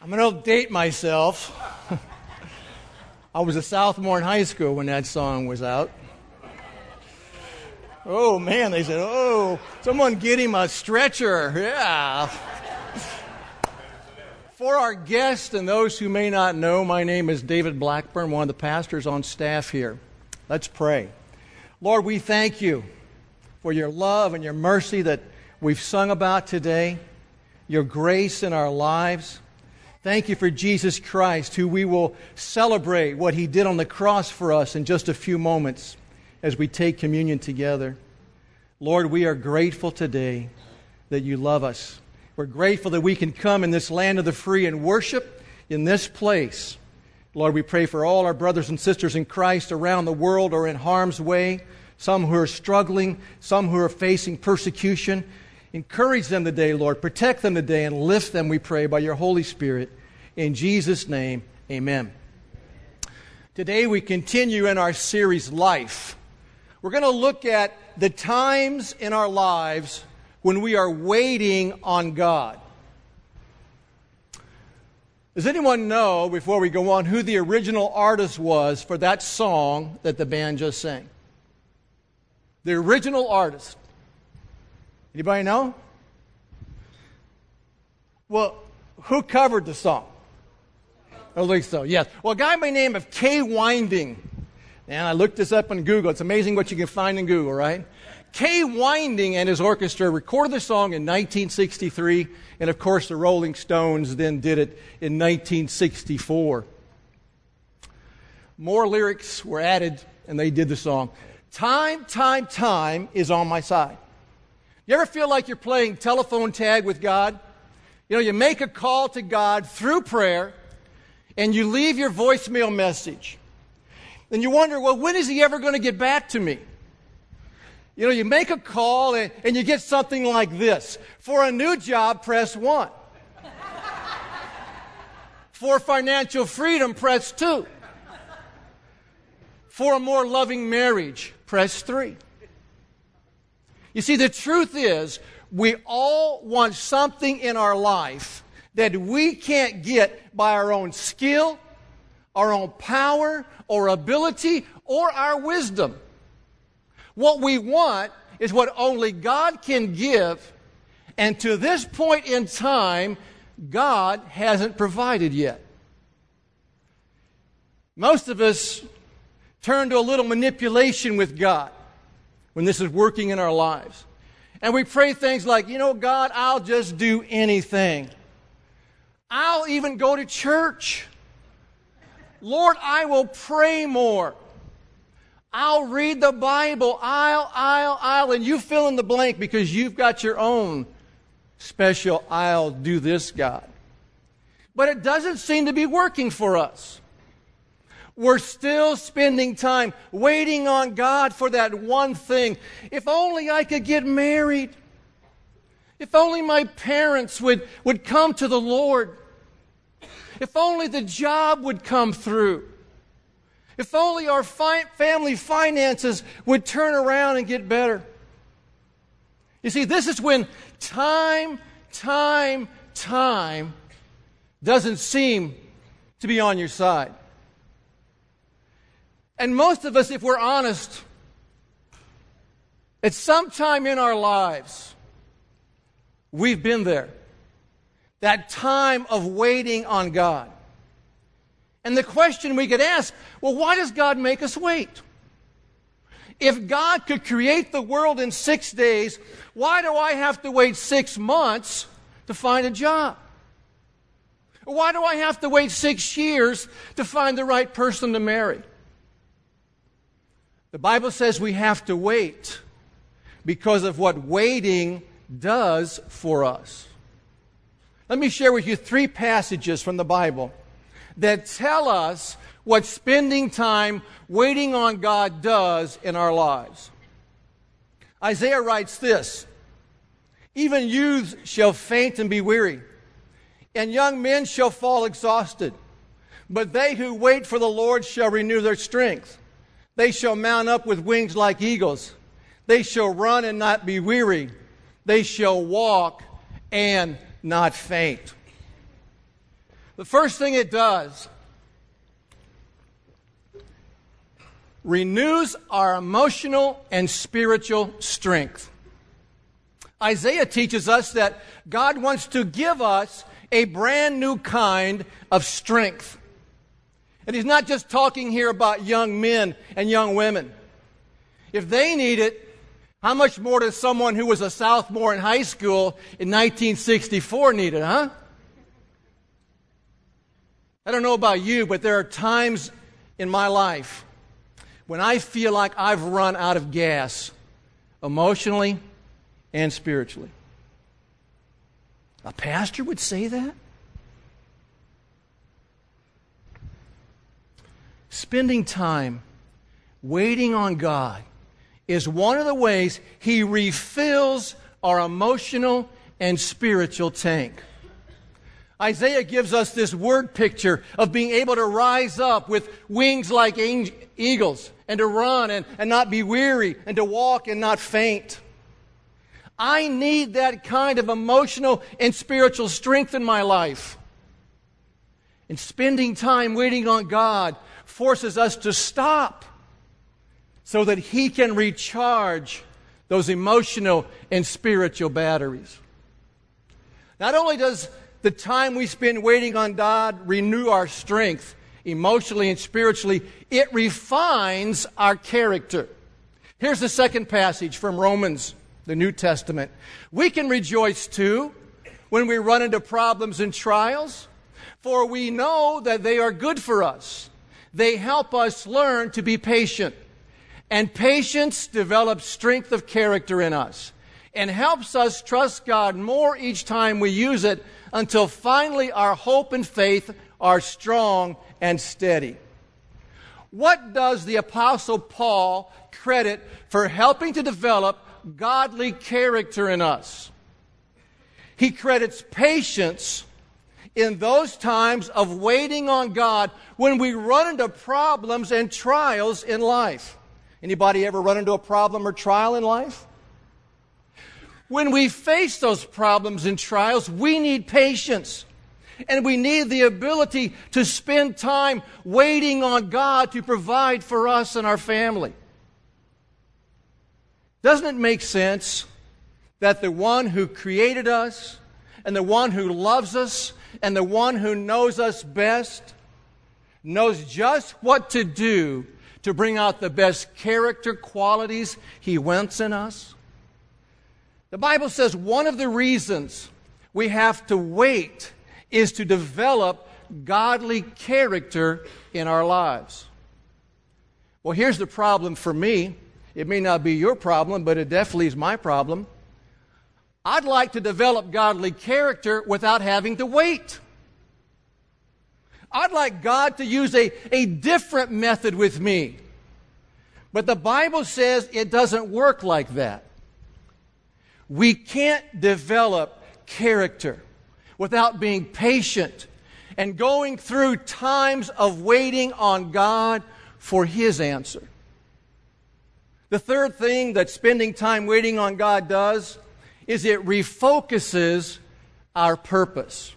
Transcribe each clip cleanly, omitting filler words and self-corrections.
I'm going to date myself. I was a sophomore in high school when that song was out. Oh, man, they said, oh, someone get him a stretcher. Yeah. For our guests and those who may not know, my name is David Blackburn, one of the pastors on staff here. Let's pray. Lord, we thank you for your love and your mercy that we've sung about today, your grace in our lives. Thank you for Jesus Christ, who we will celebrate what he did on the cross for us in just a few moments as we take communion together. Lord, we are grateful today that you love us. We're grateful that we can come in this land of the free and worship in this place. Lord, we pray for all our brothers and sisters in Christ around the world or in harm's way, some who are struggling, some who are facing persecution. Encourage them today, Lord. Protect them today and lift them, we pray, by your Holy Spirit. In Jesus' name, amen. Today we continue in our series, Life. We're going to look at the times in our lives when we are waiting on God. Does anyone know, before we go on, who the original artist was for that song that the band just sang? The original artist. Anybody know? Well, who covered the song? I think so, yes. Well, a guy by the name of Kay Winding. And I looked this up on Google. It's amazing what you can find in Google, right? Kay Winding and his orchestra recorded the song in 1963. And, of course, the Rolling Stones then did it in 1964. More lyrics were added, and they did the song. Time, time, time is on my side. You ever feel like you're playing telephone tag with God? You know, you make a call to God through prayer, and you leave your voicemail message. And you wonder, well, when is he ever going to get back to me? You know, you make a call, and you get something like this. For a new job, press 1. For financial freedom, press 2. For a more loving marriage, press 3. You see, the truth is, we all want something in our life that we can't get by our own skill, our own power, or ability, or our wisdom. What we want is what only God can give, and to this point in time, God hasn't provided yet. Most of us turn to a little manipulation with God when this is working in our lives. And we pray things like, you know, God, I'll just do anything. I'll even go to church. Lord, I will pray more. I'll read the Bible. I'll, and you fill in the blank because you've got your own special I'll do this, God. But it doesn't seem to be working for us. We're still spending time waiting on God for that one thing. If only I could get married. If only my parents would come to the Lord. If only the job would come through. If only our family finances would turn around and get better. You see, this is when time doesn't seem to be on your side. And most of us, if we're honest, at some time in our lives, we've been there. That time of waiting on God. And the question we could ask, well, why does God make us wait? If God could create the world in 6 days, why do I have to wait 6 months to find a job? Why do I have to wait 6 years to find the right person to marry? The Bible says we have to wait because of what waiting does for us. Let me share with you 3 passages from the Bible that tell us what spending time waiting on God does in our lives. Isaiah writes this, even youths shall faint and be weary, and young men shall fall exhausted. But they who wait for the Lord shall renew their strength. They shall mount up with wings like eagles. They shall run and not be weary. They shall walk and not faint. The first thing it does, renews our emotional and spiritual strength. Isaiah teaches us that God wants to give us a brand new kind of strength. And he's not just talking here about young men and young women. If they need it, how much more does someone who was a sophomore in high school in 1964 need it, huh? I don't know about you, but there are times in my life when I feel like I've run out of gas, emotionally and spiritually. A pastor would say that? Spending time waiting on God is one of the ways He refills our emotional and spiritual tank. Isaiah gives us this word picture of being able to rise up with wings like eagles and to run and not be weary and to walk and not faint. I need that kind of emotional and spiritual strength in my life. And spending time waiting on God forces us to stop so that He can recharge those emotional and spiritual batteries. Not only does the time we spend waiting on God renew our strength emotionally and spiritually, it refines our character. Here's the second passage from Romans, the New Testament. We can rejoice too when we run into problems and trials, for we know that they are good for us. They help us learn to be patient. And patience develops strength of character in us and helps us trust God more each time we use it until finally our hope and faith are strong and steady. What does the Apostle Paul credit for helping to develop godly character in us? He credits patience in those times of waiting on God when we run into problems and trials in life. Anybody ever run into a problem or trial in life? When we face those problems and trials, we need patience. And we need the ability to spend time waiting on God to provide for us and our family. Doesn't it make sense that the one who created us and the one who loves us and the one who knows us best knows just what to do to bring out the best character qualities He wants in us? The Bible says one of the reasons we have to wait is to develop godly character in our lives. Well, here's the problem for me. It may not be your problem, but it definitely is my problem. I'd like to develop godly character without having to wait. I'd like God to use a different method with me. But the Bible says it doesn't work like that. We can't develop character without being patient and going through times of waiting on God for His answer. The third thing that spending time waiting on God does is it refocuses our purpose.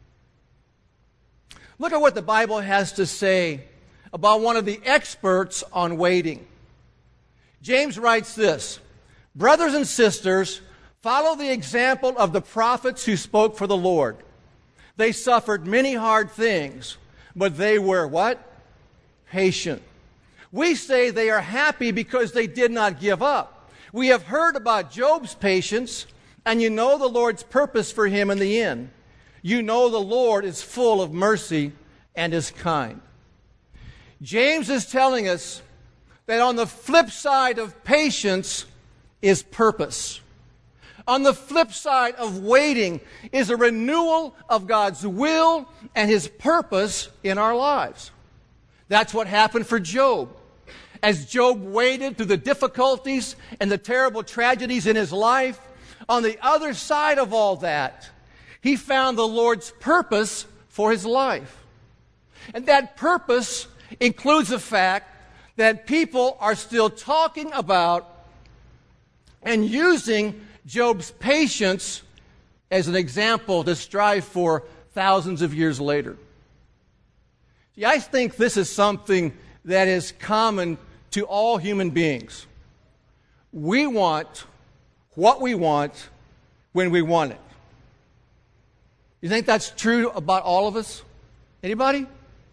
Look at what the Bible has to say about one of the experts on waiting. James writes this: "Brothers and sisters, follow the example of the prophets who spoke for the Lord. They suffered many hard things, but they were" what? Patient. We say they are happy because they did not give up. We have heard about Job's patience, and you know the Lord's purpose for him in the end. You know the Lord is full of mercy and is kind. James is telling us that on the flip side of patience is purpose. On the flip side of waiting is a renewal of God's will and His purpose in our lives. That's what happened for Job. As Job waited through the difficulties and the terrible tragedies in his life, on the other side of all that, he found the Lord's purpose for his life. And that purpose includes the fact that people are still talking about and using Job's patience as an example to strive for thousands of years later. See, I think this is something that is common to all human beings. We want what we want when we want it. You think that's true about all of us? Anybody?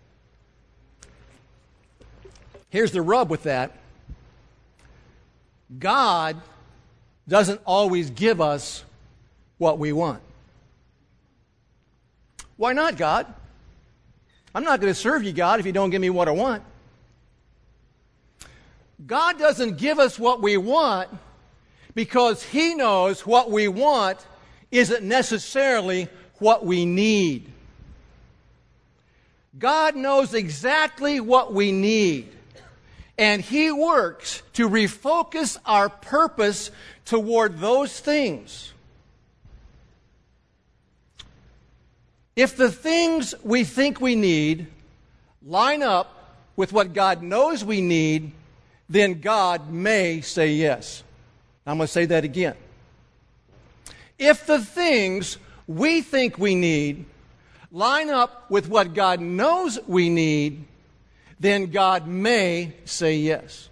Here's the rub with that. God doesn't always give us what we want. Why not, God? I'm not going to serve you, God, if you don't give me what I want. God doesn't give us what we want because He knows what we want isn't necessarily what we need. God knows exactly what we need, and He works to refocus our purpose toward those things. If the things we think we need line up with what God knows we need, then God may say yes. I'm going to say that again. If the things we think we need line up with what God knows we need, then God may say yes.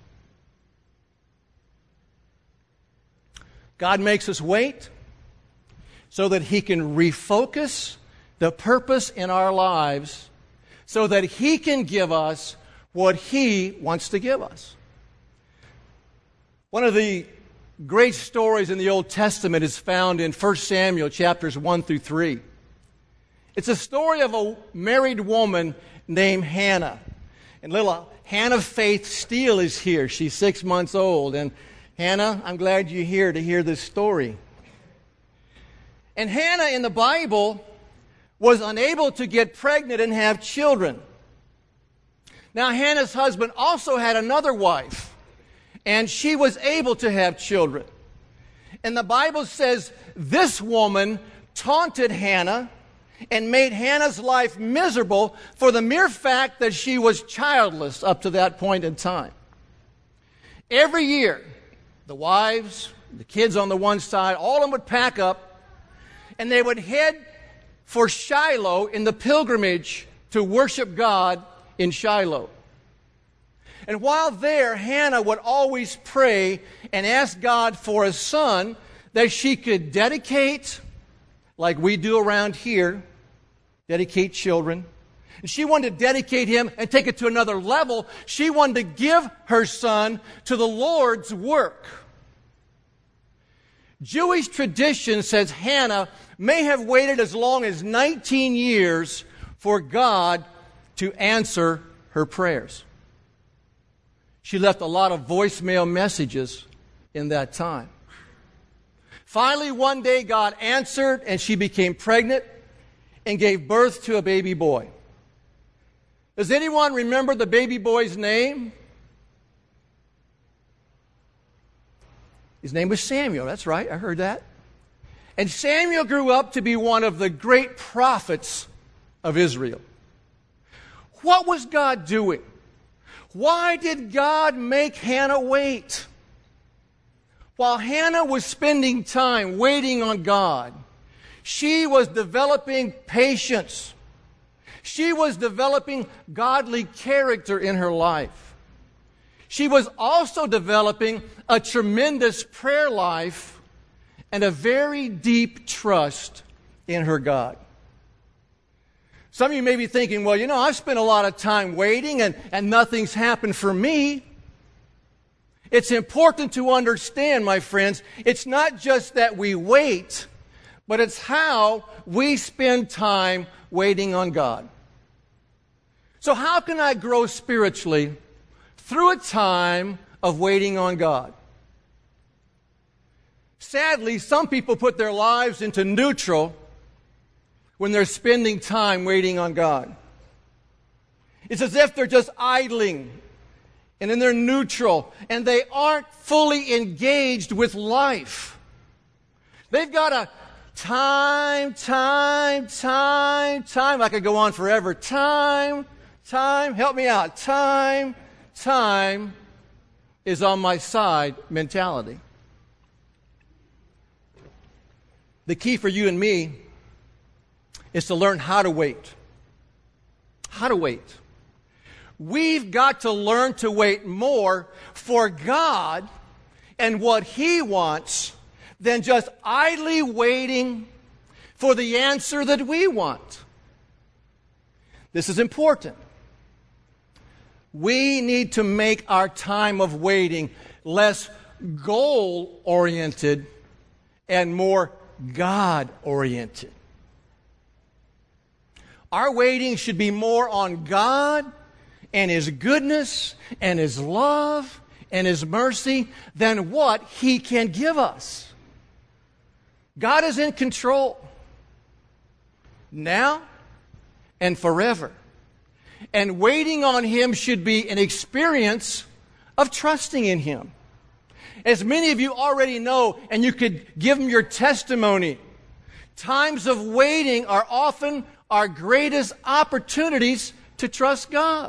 God makes us wait so that He can refocus the purpose in our lives so that He can give us what He wants to give us. One of the great stories in the Old Testament is found in 1 Samuel chapters 1 through 3. It's a story of a married woman named Hannah. And little Hannah Faith Steele is here. She's 6 months old. And Hannah, I'm glad you're here to hear this story. And Hannah in the Bible was unable to get pregnant and have children. Now Hannah's husband also had another wife, and she was able to have children. And the Bible says this woman taunted Hannah and made Hannah's life miserable for the mere fact that she was childless up to that point in time. Every year, the wives, the kids on the one side, all of them would pack up, and they would head for Shiloh in the pilgrimage to worship God in Shiloh. And while there, Hannah would always pray and ask God for a son that she could dedicate, like we do around here, dedicate children. And she wanted to dedicate him and take it to another level. She wanted to give her son to the Lord's work. Jewish tradition says Hannah may have waited as long as 19 years for God to answer her prayers. She left a lot of voicemail messages in that time. Finally, one day, God answered, and she became pregnant and gave birth to a baby boy. Does anyone remember the baby boy's name? His name was Samuel. That's right, I heard that. And Samuel grew up to be one of the great prophets of Israel. What was God doing? Why did God make Hannah wait? While Hannah was spending time waiting on God, she was developing patience. She was developing godly character in her life. She was also developing a tremendous prayer life and a very deep trust in her God. Some of you may be thinking, well, I've spent a lot of time waiting and nothing's happened for me. It's important to understand, my friends, it's not just that we wait, but it's how we spend time waiting on God. So how can I grow spiritually through a time of waiting on God? Sadly, some people put their lives into neutral when they're spending time waiting on God. It's as if they're just idling, and then they're neutral, and they aren't fully engaged with life. They've got a time. I could go on forever. Time, help me out. Time is on my side mentality. The key for you and me is to learn how to wait. How to wait. We've got to learn to wait more for God and what He wants than just idly waiting for the answer that we want. This is important. We need to make our time of waiting less goal-oriented and more God-oriented. Our waiting should be more on God and His goodness and His love and His mercy than what He can give us. God is in control now and forever. And waiting on Him should be an experience of trusting in Him. As many of you already know, and you could give them your testimony, times of waiting are often our greatest opportunities to trust God.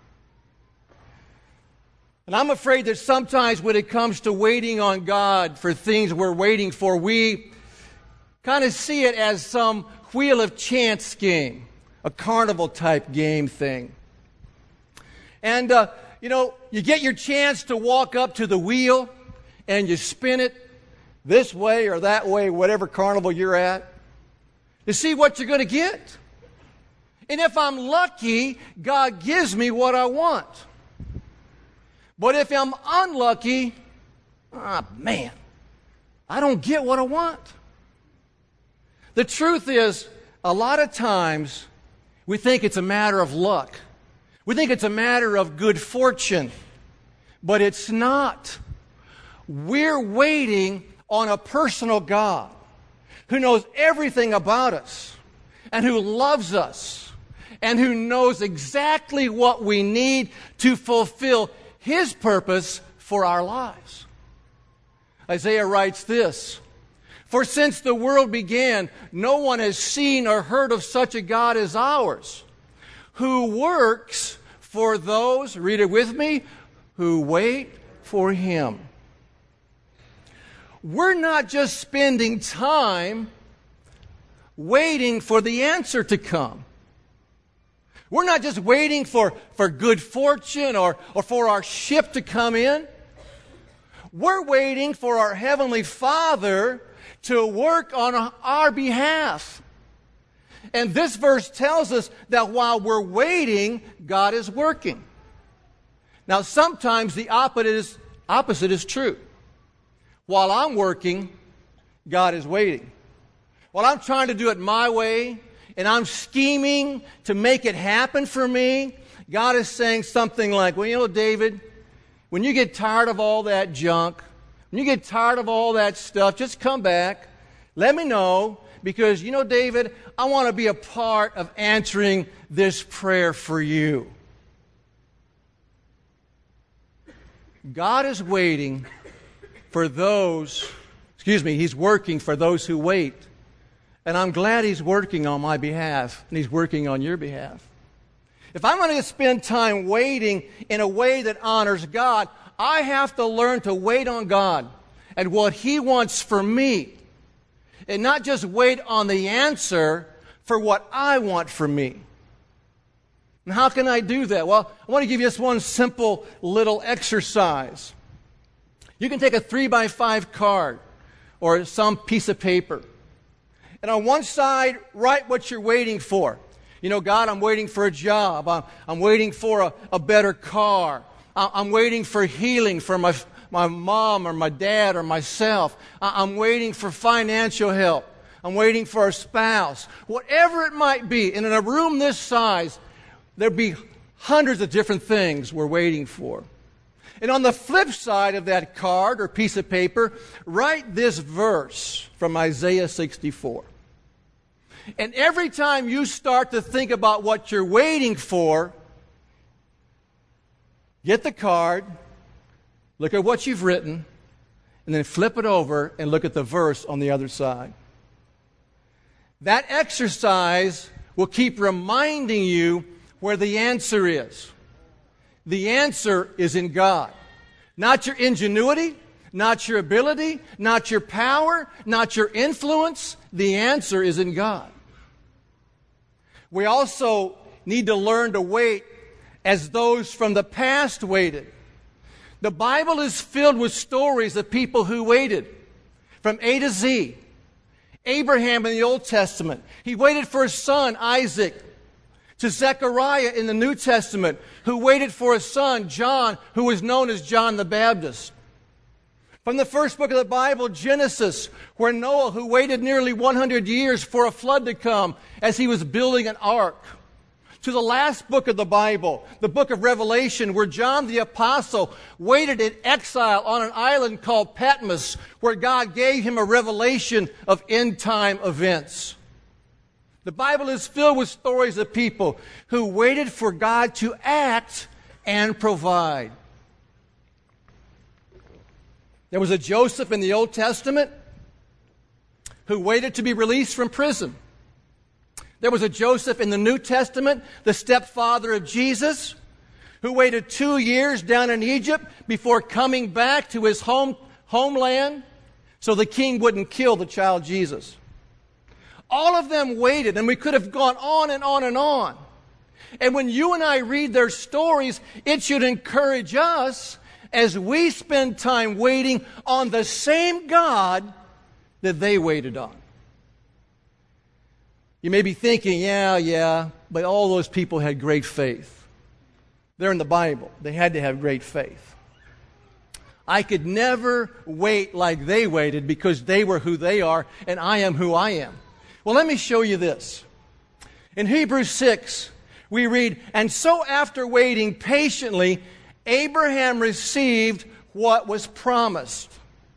And I'm afraid that sometimes when it comes to waiting on God for things we're waiting for, we kind of see it as some wheel of chance game, a carnival type game thing. And, you get your chance to walk up to the wheel and you spin it this way or that way, whatever carnival you're at, to see what you're going to get. And if I'm lucky, God gives me what I want. But if I'm unlucky, I don't get what I want. The truth is, a lot of times, we think it's a matter of luck. We think it's a matter of good fortune. But it's not. We're waiting on a personal God who knows everything about us and who loves us and who knows exactly what we need to fulfill His purpose for our lives. Isaiah writes this, "For since the world began, no one has seen or heard of such a God as ours, who works for those," read it with me, "who wait for Him." We're not just spending time waiting for the answer to come. We're not just waiting for good fortune or for our ship to come in. We're waiting for our Heavenly Father to work on our behalf. And this verse tells us that while we're waiting, God is working. Now, sometimes the opposite is true. While I'm working, God is waiting. While I'm trying to do it my way, and I'm scheming to make it happen for me, God is saying something like, well, David, when you get tired of all that junk, when you get tired of all that stuff, just come back. Let me know, because, David, I want to be a part of answering this prayer for you. God is waiting for those, He's working for those who wait. And I'm glad He's working on my behalf, and He's working on your behalf. If I'm going to spend time waiting in a way that honors God, I have to learn to wait on God and what He wants for me, and not just wait on the answer for what I want for me. And how can I do that? Well, I want to give you just one simple little exercise. You can take a 3x5 card or some piece of paper, and on one side, write what you're waiting for. God, I'm waiting for a job. I'm waiting for a better car. I'm waiting for healing for my mom or my dad or myself. I'm waiting for financial help. I'm waiting for a spouse. Whatever it might be. And in a room this size, there'd be hundreds of different things we're waiting for. And on the flip side of that card or piece of paper, write this verse from Isaiah 64. And every time you start to think about what you're waiting for, get the card, look at what you've written, and then flip it over and look at the verse on the other side. That exercise will keep reminding you where the answer is. The answer is in God. Not your ingenuity, not your ability, not your power, not your influence. The answer is in God. We also need to learn to wait as those from the past waited. The Bible is filled with stories of people who waited from A to Z. Abraham in the Old Testament, he waited for his son Isaac. To Zechariah in the New Testament, who waited for his son John, who was known as John the Baptist. From the first book of the Bible, Genesis, where Noah, who waited nearly 100 years for a flood to come as he was building an ark. To the last book of the Bible, the book of Revelation, where John the Apostle waited in exile on an island called Patmos, where God gave him a revelation of end-time events. The Bible is filled with stories of people who waited for God to act and provide. There was a Joseph in the Old Testament who waited to be released from prison. There was a Joseph in the New Testament, the stepfather of Jesus, who waited 2 years down in Egypt before coming back to his homeland so the king wouldn't kill the child Jesus. All of them waited, and we could have gone on and on and on. And when you and I read their stories, it should encourage us as we spend time waiting on the same God that they waited on. You may be thinking, yeah, but all those people had great faith. They're in the Bible. They had to have great faith. I could never wait like they waited because they were who they are and I am who I am. Well, let me show you this. In Hebrews 6, we read, "And so after waiting patiently, Abraham received what was promised."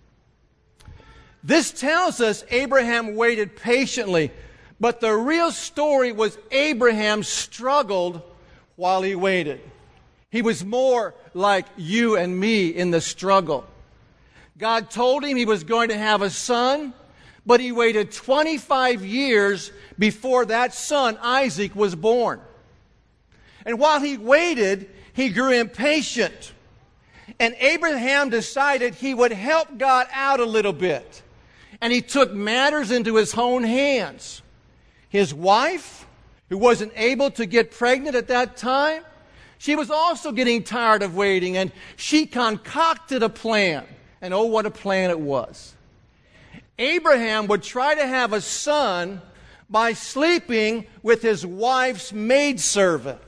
This tells us Abraham waited patiently, but the real story was Abraham struggled while he waited. He was more like you and me in the struggle. God told him he was going to have a son, but he waited 25 years before that son, Isaac, was born. And while he waited, he grew impatient. And Abraham decided he would help God out a little bit. And he took matters into his own hands. His wife, who wasn't able to get pregnant at that time, she was also getting tired of waiting, and she concocted a plan. And oh, what a plan it was. Abraham would try to have a son by sleeping with his wife's maidservant.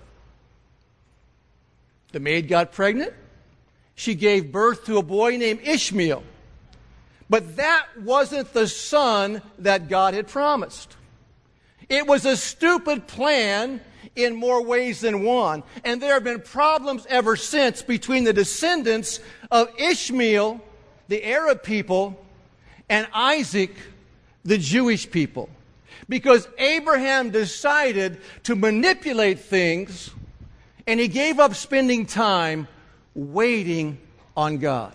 The maid got pregnant. She gave birth to a boy named Ishmael. But that wasn't the son that God had promised. It was a stupid plan in more ways than one. And there have been problems ever since between the descendants of Ishmael, the Arab people, and Isaac, the Jewish people. Because Abraham decided to manipulate things, and he gave up spending time waiting on God.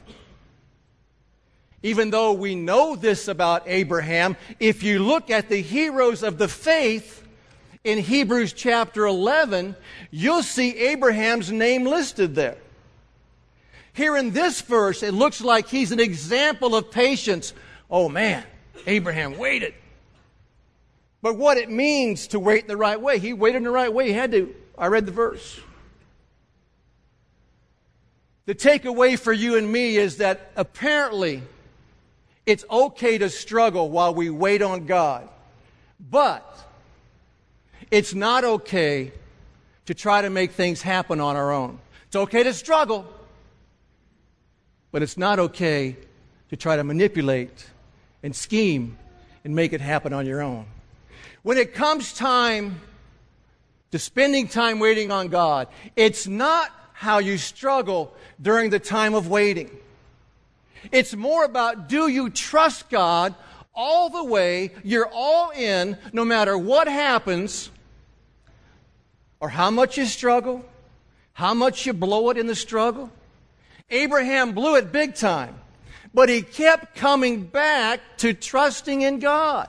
Even though we know this about Abraham, if you look at the heroes of the faith in Hebrews chapter 11, you'll see Abraham's name listed there. Here in this verse, it looks like he's an example of patience. Oh man, Abraham waited. But what it means to wait the right way, he waited in the right way. He had to. I read the verse. The takeaway for you and me is that apparently it's okay to struggle while we wait on God. But it's not okay to try to make things happen on our own. It's okay to struggle, but it's not okay to try to manipulate and scheme and make it happen on your own. When it comes time to spending time waiting on God, it's not how you struggle during the time of waiting. It's more about, do you trust God all the way, you're all in, no matter what happens, or how much you struggle, how much you blow it in the struggle. Abraham blew it big time, but he kept coming back to trusting in God.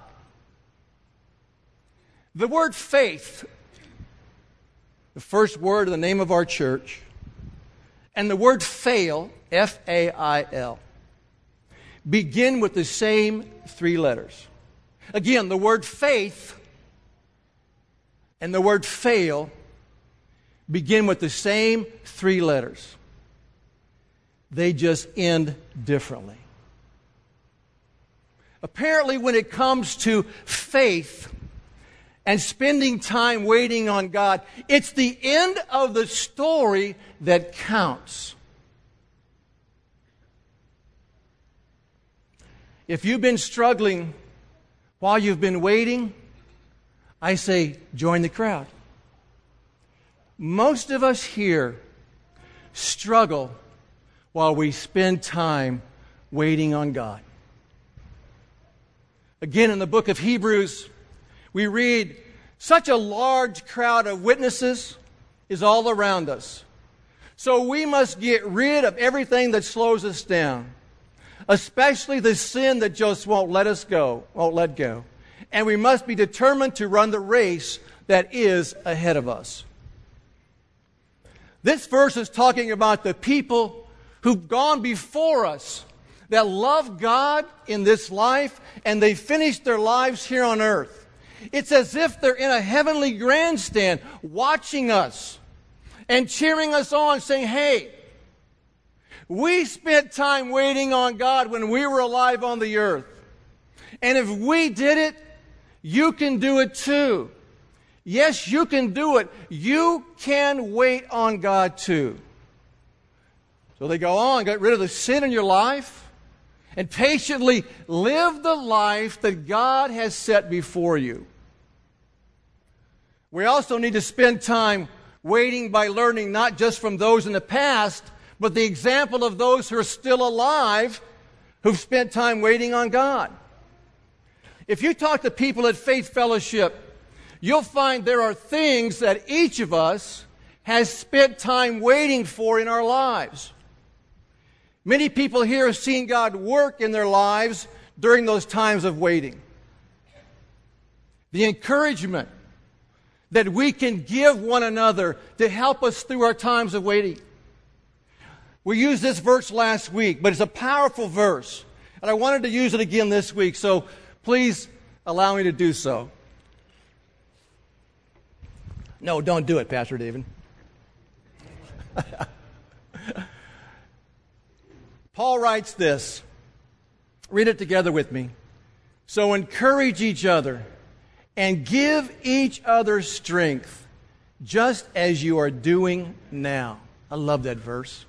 The word faith, the first word of the name of our church, and the word fail, F-A-I-L, begin with the same three letters. Again, the word faith and the word fail begin with the same 3 letters. They just end differently. Apparently, when it comes to faith and spending time waiting on God, it's the end of the story that counts. If you've been struggling while you've been waiting, I say, join the crowd. Most of us here struggle while we spend time waiting on God. Again, in the book of Hebrews, we read, such a large crowd of witnesses is all around us. So we must get rid of everything that slows us down, especially the sin that just won't let go. And we must be determined to run the race that is ahead of us. This verse is talking about the people who've gone before us that love God in this life, and they finished their lives here on earth. It's as if they're in a heavenly grandstand watching us and cheering us on, saying, hey, we spent time waiting on God when we were alive on the earth. And if we did it, you can do it too. Yes, you can do it. You can wait on God too. So they go on, get rid of the sin in your life, and patiently live the life that God has set before you. We also need to spend time waiting by learning not just from those in the past, but the example of those who are still alive who've spent time waiting on God. If you talk to people at Faith Fellowship, you'll find there are things that each of us has spent time waiting for in our lives. Many people here have seen God work in their lives during those times of waiting. The encouragement that we can give one another to help us through our times of waiting. We used this verse last week, but it's a powerful verse. And I wanted to use it again this week, so please allow me to do so. No, don't do it, Pastor David. Paul writes this. Read it together with me. So encourage each other and give each other strength, just as you are doing now. I love that verse.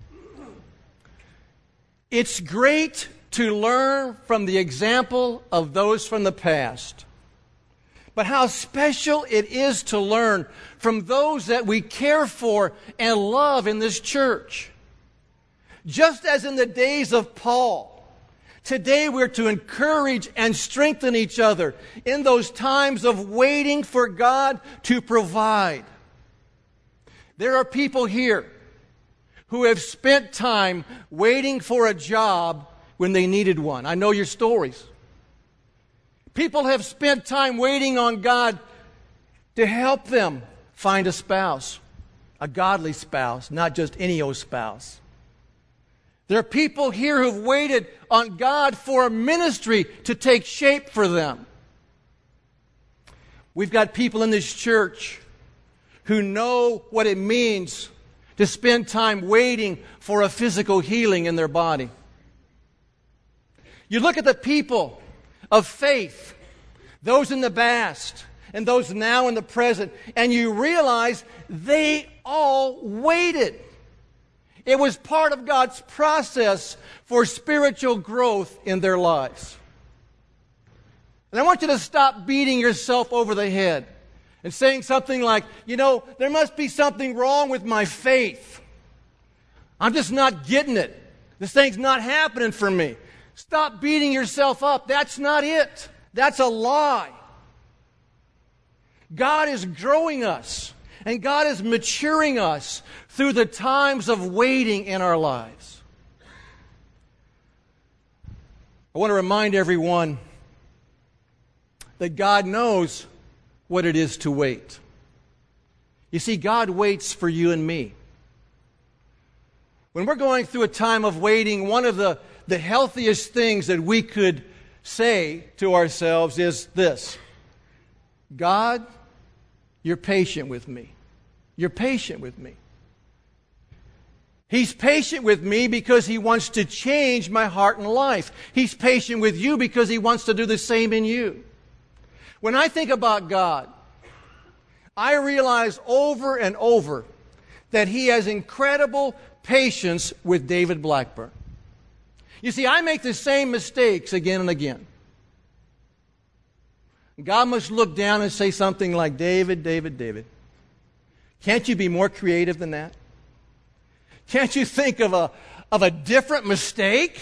It's great to learn from the example of those from the past. But how special it is to learn from those that we care for and love in this church. Just as in the days of Paul, today we're to encourage and strengthen each other in those times of waiting for God to provide. There are people here who have spent time waiting for a job when they needed one. I know your stories. People have spent time waiting on God to help them find a spouse, a godly spouse, not just any old spouse. There are people here who've waited on God for a ministry to take shape for them. We've got people in this church who know what it means to spend time waiting for a physical healing in their body. You look at the people of faith, those in the past and those now in the present, and you realize they all waited. It was part of God's process for spiritual growth in their lives. And I want you to stop beating yourself over the head and saying something like, there must be something wrong with my faith. I'm just not getting it. This thing's not happening for me. Stop beating yourself up. That's not it. That's a lie. God is growing us, and God is maturing us through the times of waiting in our lives. I want to remind everyone that God knows what it is to wait. You see, God waits for you and me. When we're going through a time of waiting, one of the healthiest things that we could say to ourselves is this: God, You're patient with me. You're patient with me. He's patient with me because He wants to change my heart and life. He's patient with you because He wants to do the same in you. When I think about God, I realize over and over that He has incredible patience with David Blackburn. You see, I make the same mistakes again and again. God must look down and say something like, David, can't you be more creative than that? Can't you think of a different mistake?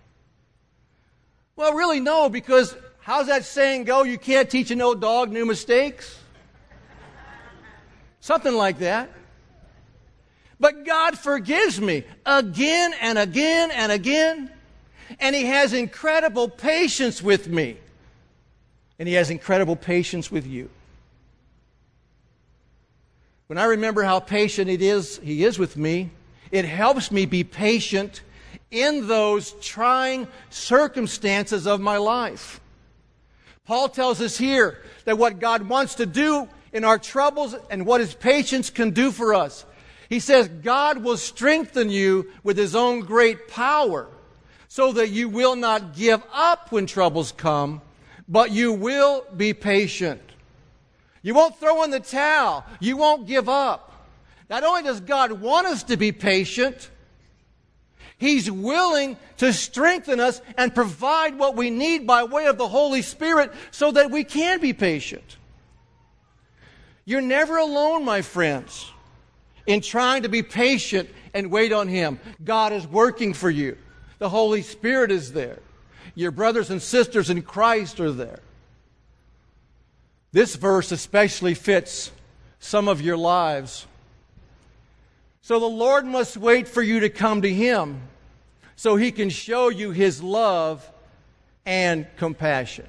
Well, really, no, because how's that saying go? You can't teach an old dog new mistakes. Something like that. But God forgives me again and again and again. And He has incredible patience with me. And He has incredible patience with you. When I remember how patient He is with me, it helps me be patient in those trying circumstances of my life. Paul tells us here that what God wants to do in our troubles and what His patience can do for us. He says God will strengthen you with His own great power so that you will not give up when troubles come, but you will be patient. You won't throw in the towel. You won't give up. Not only does God want us to be patient, He's willing to strengthen us and provide what we need by way of the Holy Spirit so that we can be patient. You're never alone, my friends, in trying to be patient and wait on Him. God is working for you. The Holy Spirit is there. Your brothers and sisters in Christ are there. This verse especially fits some of your lives. So the Lord must wait for you to come to Him so He can show you His love and compassion.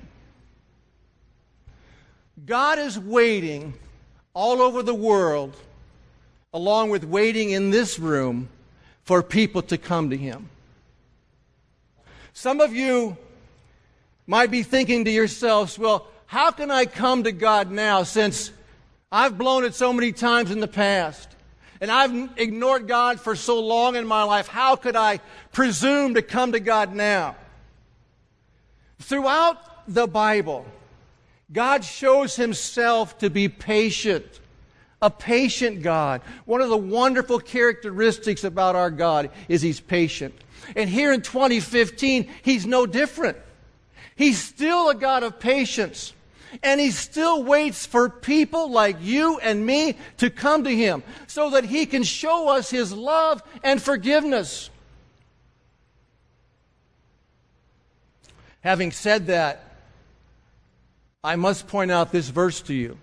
God is waiting all over the world, along with waiting in this room, for people to come to Him. Some of you might be thinking to yourselves, well, how can I come to God now since I've blown it so many times in the past? And I've ignored God for so long in my life. How could I presume to come to God now? Throughout the Bible, God shows Himself to be patient, a patient God. One of the wonderful characteristics about our God is He's patient. And here in 2015, He's no different. He's still a God of patience. And He still waits for people like you and me to come to Him so that He can show us His love and forgiveness. Having said that, I must point out this verse to you.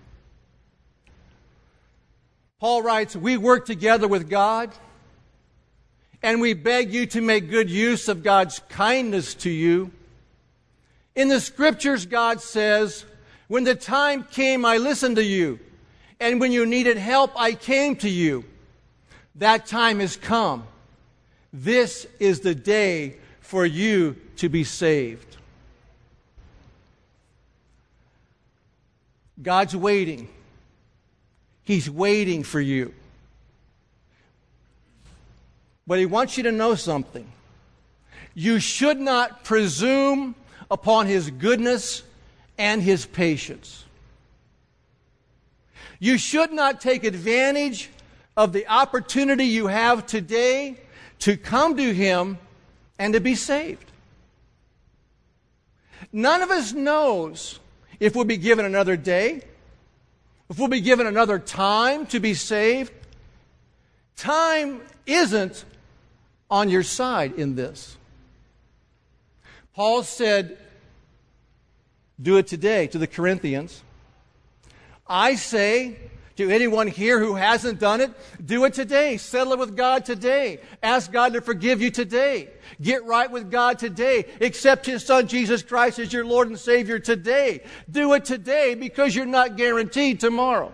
Paul writes, we work together with God, and we beg you to make good use of God's kindness to you. In the Scriptures, God says, when the time came, I listened to you. And when you needed help, I came to you. That time has come. This is the day for you to be saved. God's waiting. He's waiting for you. But He wants you to know something. You should not presume upon His goodness and His patience. You should not take advantage of the opportunity you have today to come to Him and to be saved. None of us knows if we'll be given another day, if we'll be given another time to be saved. Time isn't on your side in this. Paul said, do it today to the Corinthians. I say to anyone here who hasn't done it, do it today. Settle it with God today. Ask God to forgive you today. Get right with God today. Accept His Son Jesus Christ as your Lord and Savior today. Do it today because you're not guaranteed tomorrow.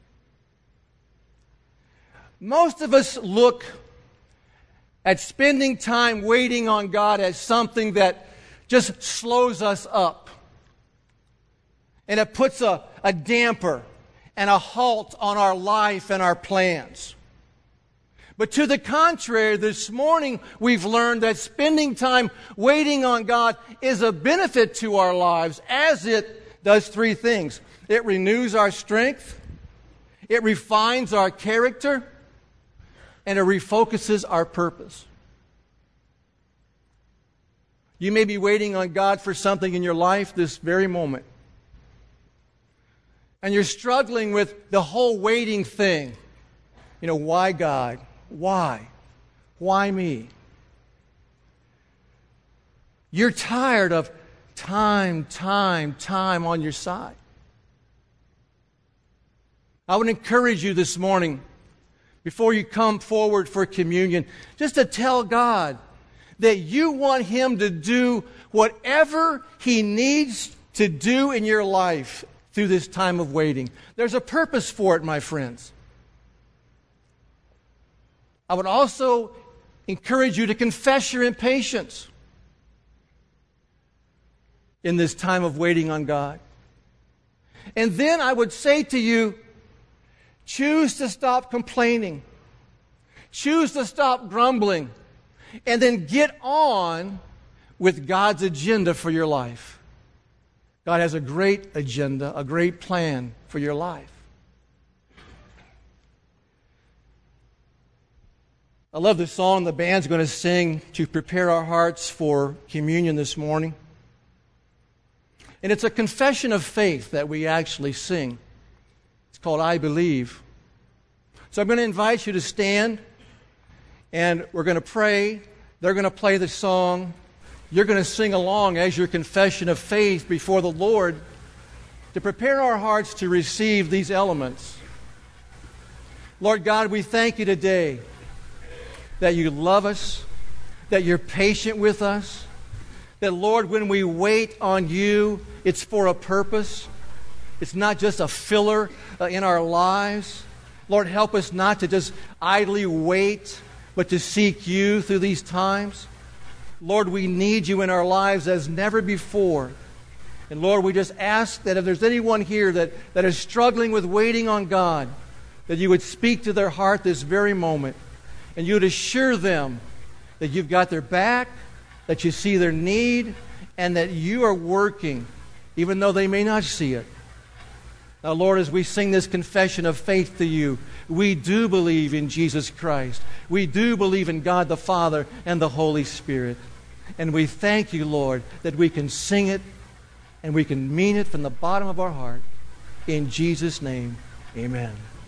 Most of us look at spending time waiting on God as something that just slows us up. And it puts a damper and a halt on our life and our plans. But to the contrary, this morning we've learned that spending time waiting on God is a benefit to our lives, as it does three things. It renews our strength, it refines our character, and it refocuses our purpose. You may be waiting on God for something in your life this very moment. And you're struggling with the whole waiting thing. Why God? Why? Why me? You're tired of time on your side. I would encourage you this morning, before you come forward for communion, just to tell God that you want Him to do whatever He needs to do in your life through this time of waiting. There's a purpose for it, my friends. I would also encourage you to confess your impatience in this time of waiting on God. And then I would say to you, choose to stop complaining. Choose to stop grumbling. And then get on with God's agenda for your life. God has a great agenda, a great plan for your life. I love the song the band's going to sing to prepare our hearts for communion this morning. And it's a confession of faith that we actually sing. It's called I Believe. So I'm going to invite you to stand, and we're going to pray. They're going to play the song. You're going to sing along as your confession of faith before the Lord to prepare our hearts to receive these elements. Lord God, we thank you today that you love us, that you're patient with us, that, Lord, when we wait on you, it's for a purpose. It's not just a filler in our lives. Lord, help us not to just idly wait, but to seek you through these times. Lord, we need you in our lives as never before. And Lord, we just ask that if there's anyone here that is struggling with waiting on God, that you would speak to their heart this very moment, and you would assure them that you've got their back, that you see their need, and that you are working, even though they may not see it. Now, Lord, as we sing this confession of faith to you, we do believe in Jesus Christ. We do believe in God the Father and the Holy Spirit. And we thank you, Lord, that we can sing it and we can mean it from the bottom of our heart. In Jesus' name, amen.